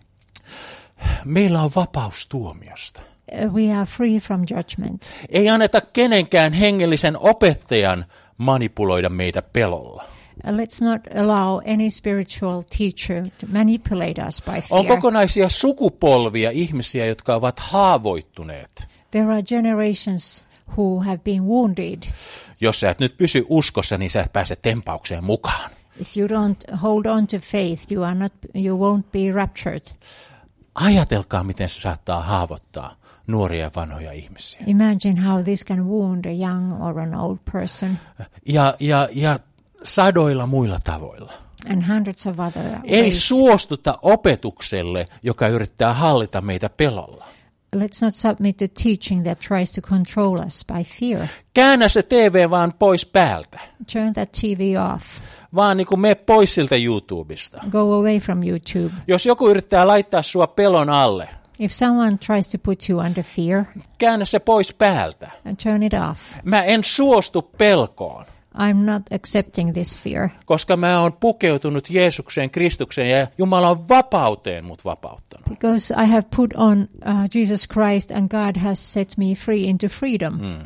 B: Meillä on vapaus tuomiosta.
A: Uh, we are free from judgment.
B: Ei anneta kenenkään hengellisen opettajan manipuloida meitä pelolla.
A: Uh, let's not allow any spiritual teacher to manipulate us by fear.
B: On kokonaisia sukupolvia ihmisiä, jotka ovat haavoittuneet.
A: There are generations who have been wounded.
B: Jos sä et nyt pysy uskossa, niin sä et pääse tempaukseen mukaan.
A: If you don't hold on to faith, you are not, you won't be raptured.
B: Ajatelkaa, miten se saattaa haavoittaa nuoria ja vanhoja ihmisiä.
A: Imagine how this can wound a young or an old person
B: Ja, ja, ja sadoilla muilla tavoilla.
A: and hundreds of other
B: Ei
A: ways.
B: suostuta opetukselle, joka yrittää hallita meitä pelolla.
A: Let's not submit to teaching that tries to control us by fear.
B: Käännä se T V vaan pois päältä.
A: Turn that T V off.
B: Vaan niin kuin mene pois siltä YouTubesta.
A: Go away from YouTube.
B: Jos joku yrittää laittaa sua pelon alle,
A: If someone tries to put you under fear,
B: käännä se pois päältä.
A: and turn it off.
B: Mä en suostu pelkoon,
A: I'm not accepting this fear
B: koska mä oon pukeutunut Jeesukseen, Kristukseen ja Jumala on vapauteen mut vapauttanut.
A: because I have put on uh, Jesus Christ and God has set me free into freedom.
B: Mm.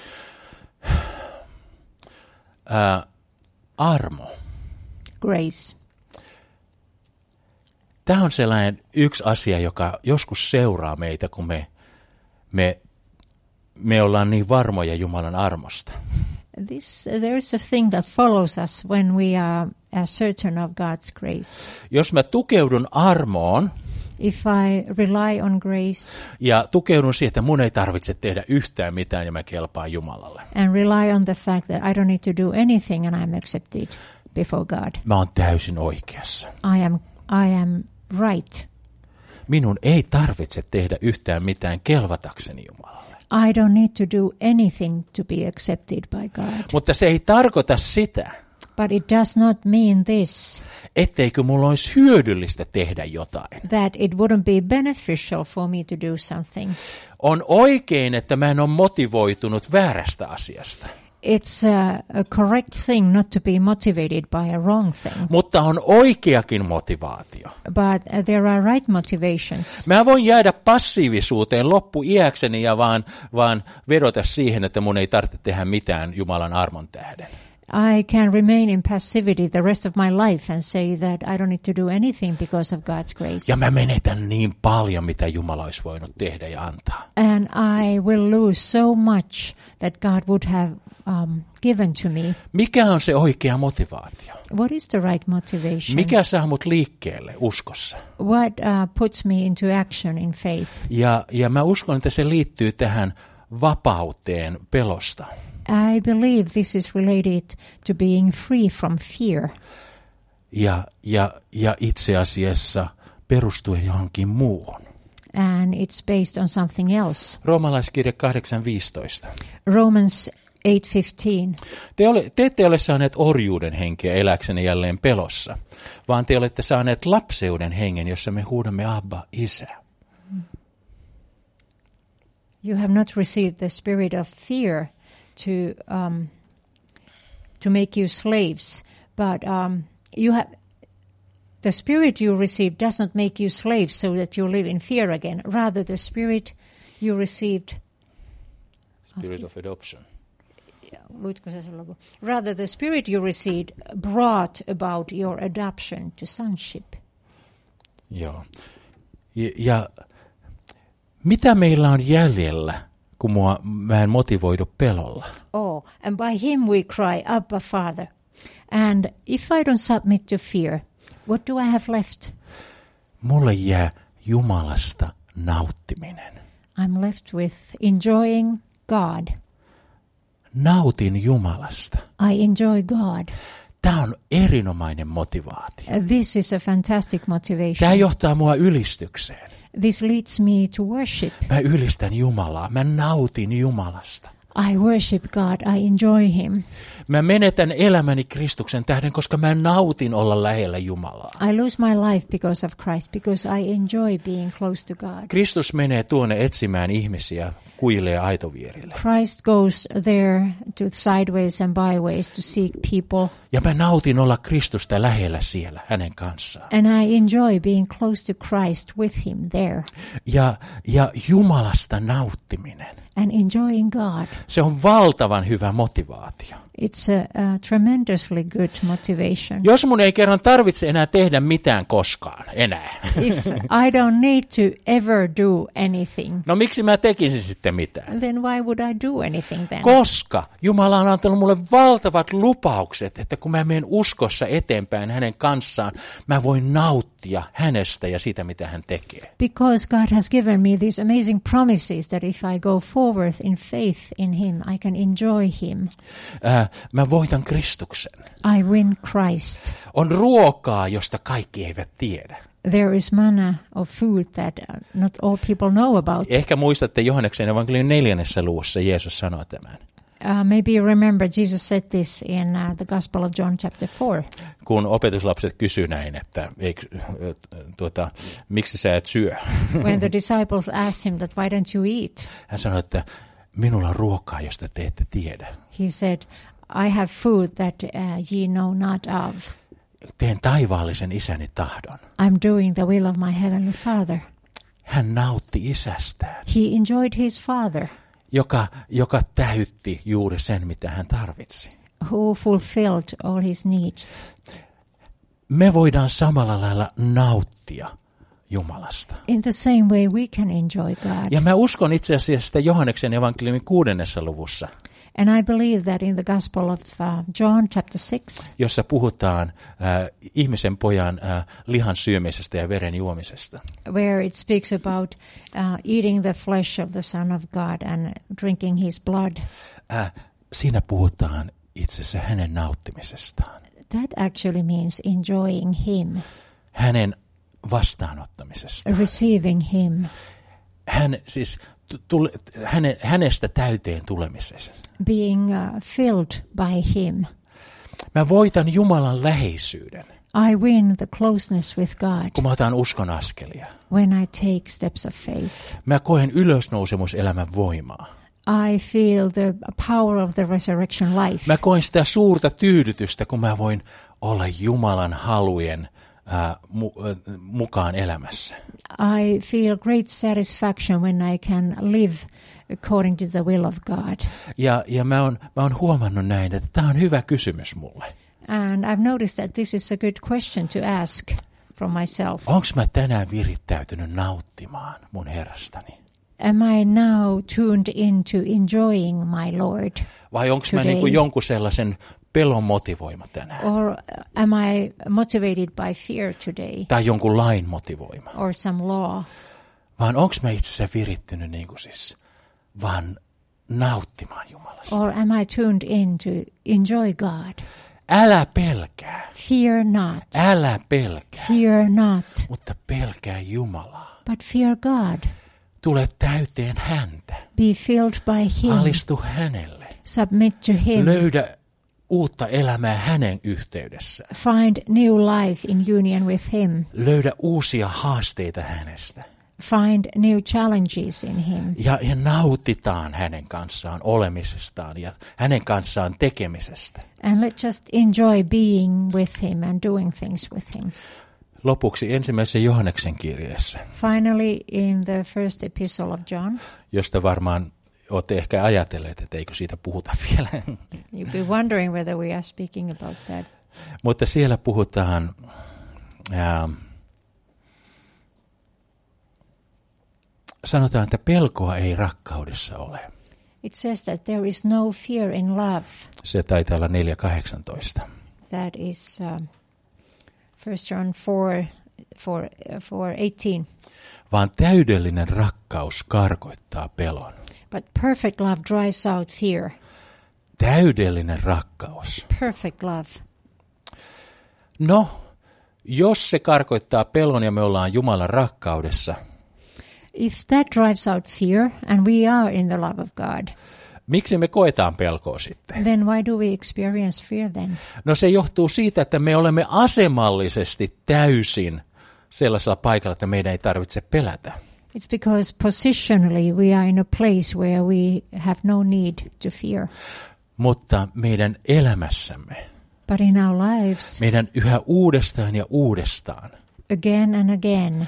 B: Ää, armo.
A: Grace.
B: Tämä on sellainen yksi asia, joka joskus seuraa meitä, kun me, me, me ollaan niin varmoja Jumalan armosta.
A: This, uh, there is a thing that follows us when we are uh, certain of God's grace.
B: Jos mä tukeudun armoon
A: If I rely on grace
B: ja tukeudun siihen, että mun ei tarvitse tehdä yhtään mitään ja mä kelpaan Jumalalle,
A: and rely on the fact that I don't need to do anything and I'm accepted before God,
B: mä oon täysin oikeassa.
A: I am, I am right.
B: Minun ei tarvitse tehdä yhtään mitään kelvatakseni Jumalalle.
A: I don't need to do anything to be accepted by God.
B: Mutta se ei tarkoita sitä,
A: But it does not mean this,
B: etteikö mulla olisi hyödyllistä tehdä jotain.
A: that it wouldn't be beneficial for me to do something.
B: On oikein, että mä en ole motivoitunut väärästä asiasta.
A: It's a, a correct thing not to be motivated by a wrong thing.
B: Mutta on oikeakin motivaatio.
A: But uh, there are right motivations.
B: Mä voin jäädä passiivisuuteen loppuiäkseni ja vaan, vaan vedota siihen, että mun ei tarvitse tehdä mitään Jumalan armon tähden.
A: I can remain in passivity the rest of my life and say that I don't need to do anything because of God's grace.
B: Ja mä menetän niin paljon, mitä Jumala olisi voinut tehdä ja antaa.
A: And I will lose so much that God would have um, given to me.
B: Mikä on se oikea motivaatio?
A: What is the right motivation?
B: Mikä saa mut liikkeelle uskossa?
A: What uh, puts me into action in faith?
B: Ja, ja mä uskon, että se liittyy tähän vapauteen pelosta.
A: I believe this is related to being free from fear.
B: Ja, ja, ja itse asiassa perustuen johonkin muuhun.
A: And it's based on something else.
B: Roomalaiskirja kahdeksan viisitoista.
A: Romans eight fifteen.
B: Te, ole, te ette ole saaneet orjuuden henkeä eläksenne jälleen pelossa, vaan te olette saaneet lapseuden hengen, jossa me huudamme Abba, Isä.
A: You have not received the spirit of fear to um, to make you slaves, but um, you have the spirit you received does not make you slaves so that you live in fear again. Rather, the spirit you received.
B: Spirit of adoption.
A: Rather, the spirit you received brought about your adoption to sonship.
B: Joo. Ja, ja mitä meillä on jäljellä, kun mua, mä en motivoidu pelolla?
A: Oh, and by him we cry, Abba, Father. And if I don't submit to fear, what do I have left?
B: Mulle jää Jumalasta nauttiminen.
A: I'm left with enjoying God.
B: Nautin Jumalasta.
A: I enjoy God.
B: Tämä on erinomainen motivaatio.
A: Uh, this is a fantastic motivation.
B: Tämä johtaa mua ylistykseen.
A: This leads me to worship.
B: Mä ylistän Jumalaa. Mä nautin Jumalasta.
A: I worship God. I enjoy him.
B: Mä menetän elämäni Kristuksen tähden, koska mä nautin olla lähellä Jumalaa.
A: I lose my life because of Christ, because I enjoy being close to God.
B: Kristus menee tuonne etsimään ihmisiä kuille ja aitovierille.
A: Christ goes there to sideways and byways to seek people.
B: Ja mä nautin olla Kristusta lähellä siellä hänen kanssaan.
A: And I enjoy being close to Christ with him there.
B: Ja, ja Jumalasta nauttiminen.
A: And enjoying God.
B: Se on valtavan hyvä motivaatio.
A: It's a, a tremendously good motivation.
B: Jos mun ei kerran tarvitse enää tehdä mitään koskaan, enää.
A: If I don't need to ever do anything.
B: No miksi mä tekisin sitten mitään?
A: Then why would I do anything then?
B: Koska Jumala on antanut mulle valtavat lupaukset, että kun mä menen uskossa eteenpäin hänen kanssaan, mä voin nauttia hänestä ja siitä, mitä hän tekee.
A: Because God has given me these amazing promises that if I go forward in faith in him, I can enjoy him.
B: Äh, mä voitan Kristuksen.
A: I win Christ.
B: On ruokaa, josta kaikki eivät tiedä.
A: There is manna of food that not all people know about.
B: Ehkä muistatte Johanneksen evankeliumin neljännessä luvussa Jeesus sanoi tämän.
A: Uh, maybe you remember Jesus said this in uh, the Gospel of John chapter four.
B: Kun opetuslapset kysyi näin, että eikö, tuota, miksi sä et syö?
A: When the disciples asked him that why don't you eat?
B: Hän sanoi, että minulla on ruokaa, josta te ette tiedä.
A: He said, I have food that uh, ye know not of.
B: Teen taivaallisen isäni tahdon.
A: I'm doing the will of my heavenly Father.
B: Hän nautti isästään.
A: He enjoyed his Father.
B: Joka, joka täytti juuri sen, mitä hän tarvitsi.
A: Who fulfilled all his needs.
B: Me voidaan samalla lailla nauttia Jumalasta.
A: In the same way we can enjoy God.
B: Ja mä uskon itse asiassa sitä Johanneksen evankeliumin kuudennessa luvussa.
A: And I believe that in the Gospel of uh, John chapter six,
B: jossa puhutaan äh, ihmisen pojan äh, lihan syömisestä ja veren juomisesta.
A: Where it speaks about uh, eating the flesh of the Son of God and drinking his blood.
B: Äh, siinä puhutaan itse asiassa hänen nauttimisestaan.
A: That actually means enjoying him.
B: Hänen vastaanottamisestaan.
A: Receiving him.
B: Hän siis tule, häne, hänestä täyteen tulemisesta.
A: Being uh, filled by him.
B: Mä voitan Jumalan läheisyyden.
A: I win the closeness with God.
B: Kun mä otan uskon askelia.
A: When I take steps of faith.
B: Mä koen ylösnousemuselämän voimaa.
A: I feel the power of the resurrection life.
B: Mä koen sitä suurta tyydytystä, kun mä voin olla Jumalan halujen Uh, mu- uh, mukaan elämässä.
A: I feel great satisfaction when I can live according to the will of God.
B: Ja, ja mä oon, mä oon huomannut näin, että tämä on hyvä kysymys mulle.
A: And I've noticed that this is a good question to ask from myself.
B: Onko mä tänään virittäytynyt nauttimaan mun Herrastani?
A: Am I now tuned into enjoying my Lord?
B: Vai onko mä niinku jonkun sellaisen pelon motivoima tänään?
A: Or am I motivated by fear today?
B: Tai jonkun lain motivoima?
A: Or some law?
B: Vaan onko mä itse asiassa virittynyt niinku siis vaan nauttimaan Jumalasta?
A: Or am I tuned in to enjoy God?
B: Älä pelkää.
A: Fear not.
B: Älä pelkää.
A: Fear not.
B: Mutta pelkää Jumalaa.
A: But fear God.
B: Tule täyteen häntä.
A: Be filled by him.
B: Alistu hänelle.
A: Submit to him.
B: Löydä uutta elämää hänen yhteydessään.
A: Find new life in union with him.
B: Löydä uusia haasteita hänestä.
A: Find new challenges in him.
B: Ja, ja nautitaan hänen kanssaan olemisestaan ja hänen kanssaan tekemisestä.
A: And let's just enjoy being with him and doing things with him.
B: Lopuksi ensimmäisen Johanneksen kirjeessä.
A: Finally, in the first epistle of John.
B: Josta varmaan olette ehkä ajatelleet, että eikö siitä puhuta vielä.
A: You'll be wondering whether we are speaking about that.
B: Mutta siellä puhutaan ää, sanotaan, että pelkoa ei rakkaudessa ole.
A: It says that there is no fear in love.
B: Se taitaa olla neljä kahdeksantoista.
A: That is uh, First John four, four, four eighteen.
B: Vaan täydellinen rakkaus karkoittaa pelon.
A: But perfect love drives out fear.
B: Täydellinen rakkaus.
A: Perfect love.
B: No, jos se karkoittaa pelon ja me ollaan Jumalan rakkaudessa.
A: If that drives out fear and we are in the love of God.
B: Miksi me koetaan pelkoa sitten?
A: Then why do we experience fear then?
B: No se johtuu siitä, että me olemme asemallisesti täysin sellaisella paikalla, että meidän ei tarvitse pelätä.
A: It's because positionally we are in a place where we have no need to fear.
B: Mutta meidän elämässämme,
A: but in our lives,
B: meidän yhä uudestaan ja uudestaan,
A: again and again,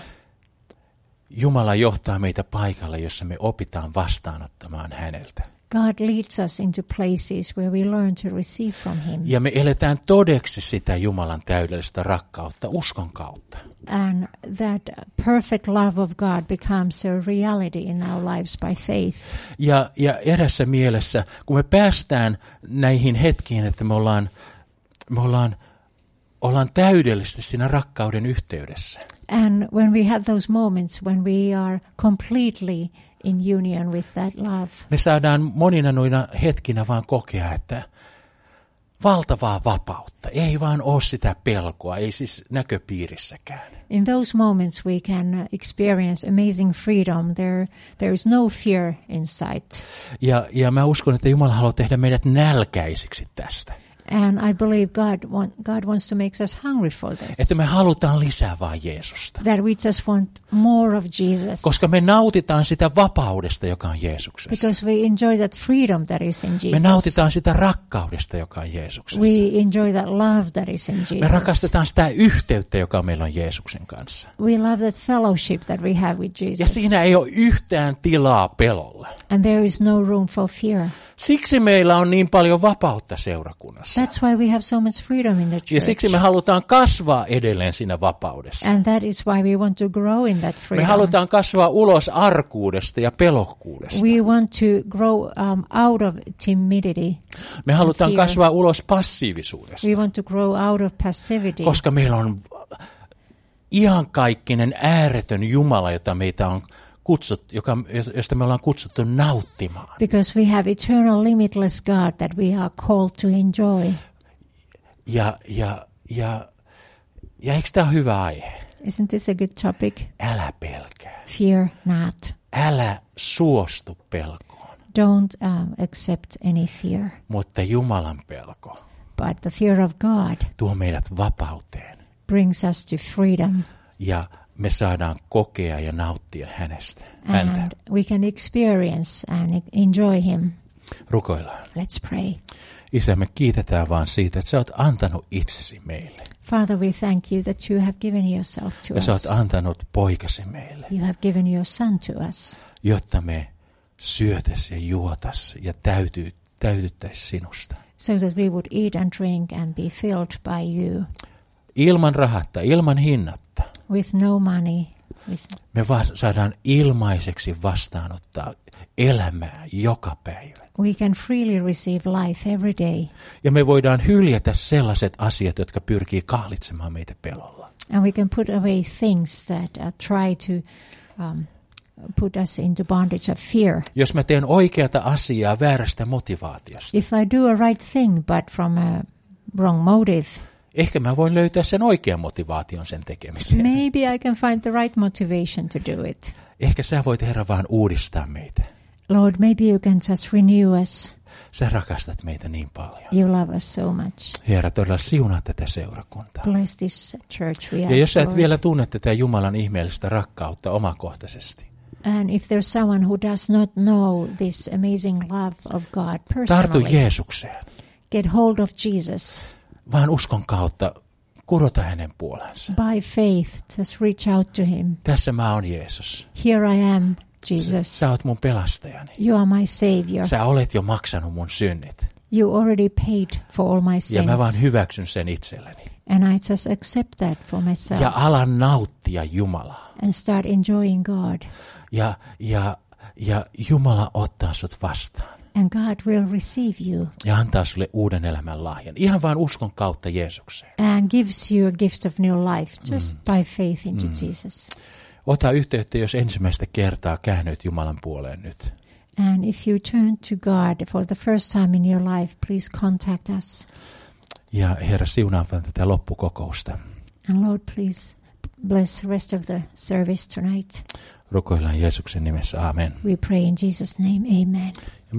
B: Jumala johtaa meitä paikalle, jossa me opitaan vastaanottamaan häneltä.
A: God leads us into places where we learn to receive from him.
B: Ja me eletään todeksi sitä Jumalan täydellistä rakkautta uskon kautta.
A: And that perfect love of God becomes a reality in our lives by faith.
B: Ja, ja erässä mielessä, kun me päästään näihin hetkiin, että me ollaan, me ollaan, ollaan täydellisesti siinä rakkauden yhteydessä.
A: And when we have those moments when we are completely in union with that love,
B: me saadaan monina noina hetkinä vaan kokea, että valtavaa vapautta, ei vaan ole sitä pelkoa, ei siis näköpiirissäkään.
A: In those moments we can experience amazing freedom. There, there is no fear in sight.
B: Ja, ja mä uskon, että Jumala haluaa tehdä meidät nälkäisiksi tästä.
A: And I believe God, want, God wants to make us hungry for this.
B: Että me halutaan lisää vaan Jeesusta.
A: That we just want more of Jesus.
B: Koska me nautitaan sitä vapaudesta, joka on Jeesuksessa.
A: Because we enjoy that freedom that is in Jesus.
B: Me nautitaan sitä rakkaudesta, joka on Jeesuksessa.
A: We enjoy that love that is in Jesus.
B: Me rakastetaan sitä yhteyttä, joka meillä on Jeesuksen kanssa.
A: We love that fellowship that we have with Jesus.
B: Ja siinä ei ole yhtään tilaa pelolle.
A: And there is no room for fear.
B: Siksi meillä on niin paljon vapautta seurakunnassa.
A: That's why we have so much freedom in the church.
B: Ja siksi me halutaan kasvaa edelleen siinä vapaudessa.
A: And that is why we want to grow in that freedom.
B: Me halutaan kasvaa ulos arkuudesta ja pelokkuudesta.
A: We want to grow um, out of timidity.
B: Me halutaan kasvaa ulos passiivisuudesta.
A: We want to grow out of passivity.
B: Koska meillä on iankaikkinen ääretön Jumala, jota meitä on kutsut, joka, josta me ollaan kutsuttu nauttimaan.
A: Because we have eternal limitless God that we are called to enjoy.
B: Ja, ja, ja, ja eikö tämä ole hyvä aihe?
A: Isn't this a good topic?
B: Älä pelkää.
A: Fear not.
B: Älä suostu pelkoon.
A: Don't um, accept any fear.
B: Mutta Jumalan pelko,
A: but the fear of God,
B: tuo meidät vapauteen.
A: Brings us to freedom.
B: Ja me saadaan kokea ja nauttia hänestä. Häntä.
A: And we can experience and enjoy him.
B: Rukoillaan.
A: Let's pray.
B: Isä, me kiitetään vaan siitä, että sä oot antanut itsesi meille.
A: Father, we thank you that you have given yourself to
B: Ja sä oot
A: us.
B: antanut poikasi meille,
A: You have given your son to us,
B: jotta me syötäs ja juotas ja täyty, täytyttäis sinusta.
A: so that we would eat and drink and be filled by you,
B: Ilman rahatta, ilman hinnatta.
A: with no money. With,
B: Me va- saadaan ilmaiseksi vastaanottaa elämää joka päivä.
A: we can freely receive life every day,
B: Ja me voidaan hyljätä sellaiset asiat, jotka pyrkii kahlitsemaan meitä pelolla.
A: and we can put away things that uh, try to um, put us into bondage of fear.
B: Jos mä teen oikeata asiaa väärästä motivaatiosta,
A: If I do a right thing, but from a wrong motive,
B: ehkä mä voin löytää sen oikean motivaation sen tekemiseen.
A: maybe I can find the right motivation to do it.
B: Ehkä sä voit, Herra, vaan uudistaa meitä.
A: Lord, maybe you can just renew us.
B: Sä rakastat meitä niin paljon.
A: You love us so much.
B: Herra, todella siunaa tätä seurakuntaa.
A: Bless this church, we
B: Ja
A: ask,
B: jos sä et
A: Lord.
B: vielä tunne tätä Jumalan ihmeellistä rakkautta omakohtaisesti,
A: And if there's someone who does not know this amazing love of God
B: tartu
A: personally,
B: Jeesukseen,
A: get hold of Jesus.
B: vaan uskon kautta kurota hänen puolensa.
A: By faith, just reach out to him.
B: Tässä mä oon Jeesus.
A: Here I am,
B: Sä,
A: Jesus.
B: sä oot mun pelastajani.
A: You are my Savior.
B: Sä olet jo maksanut mun synnit.
A: You already paid for all my
B: Ja
A: sins.
B: mä vaan hyväksyn sen itselleni.
A: And I just accept that for myself.
B: Ja alan nauttia Jumalaa.
A: And start enjoying God.
B: Ja, ja, ja Jumala ottaa sut vastaan.
A: And God will receive you
B: Ja antaa sulle uuden elämän lahjan. Ihan vaan uskon kautta Jeesukseen.
A: and gives you a gift of new life just by faith into Jesus.
B: Ota yhteyttä, jos ensimmäistä kertaa käännyt Jumalan puoleen nyt.
A: And if you turn to God for the first time in your life, please contact us.
B: Ja Herra, siunaa tätä loppukokousta.
A: And Lord, please bless the rest of the service tonight.
B: Rukoillaan Jeesuksen nimessä. Amen.
A: We pray in Jesus' name. Amen.